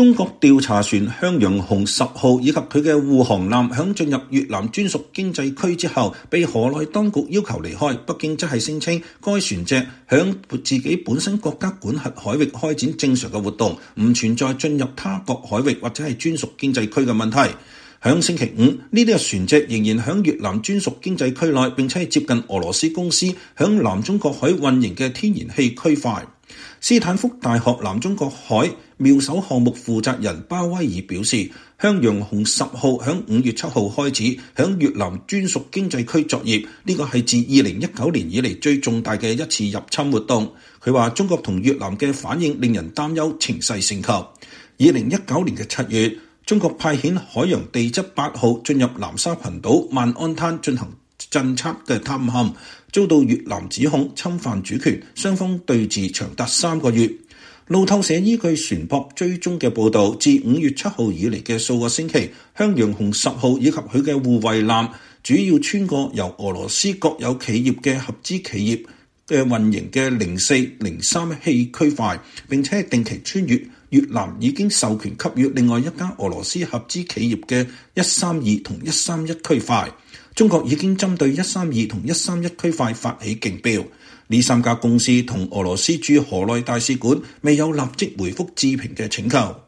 中國調查船向陽紅10號以及佢嘅護航艦響進入越南專屬經濟區之後，被河內當局要求離開。北京則係聲稱該船隻響自己本身國家管轄海域開展正常嘅活動，唔存在進入他國海域或者係專屬經濟區嘅問題。響星期五，呢啲嘅船隻仍然響越南專屬經濟區內，並且係接近俄羅斯公司響南中國海運營嘅天然氣區塊。斯坦福大學南中國海妙手項目負責人鮑威爾表示，向陽紅10號響5月7號開始響越南專屬經濟區作業，呢個係自2019年以嚟最重大嘅一次入侵活動。佢話中國同越南嘅反應令人擔憂，情勢升級。2019年嘅7月，中國派遣海洋地質8號進入南沙群島萬安灘進行偵測嘅探險，遭到越南指控侵犯主權，雙方對峙長達3個月。路透社依據船舶追蹤嘅報導，自5月7號以嚟嘅數個星期，向陽紅10號以及佢嘅護衛艦主要穿過由俄羅斯國有企業嘅合資企業嘅運營嘅04、03氣區塊，並且定期穿越越南已經授權給予另外一家俄羅斯合資企業嘅132同131區塊。中國已經針對132同131區塊發起競標。呢3家公司同俄羅斯駐河內大使館未有立即回覆置評嘅請求。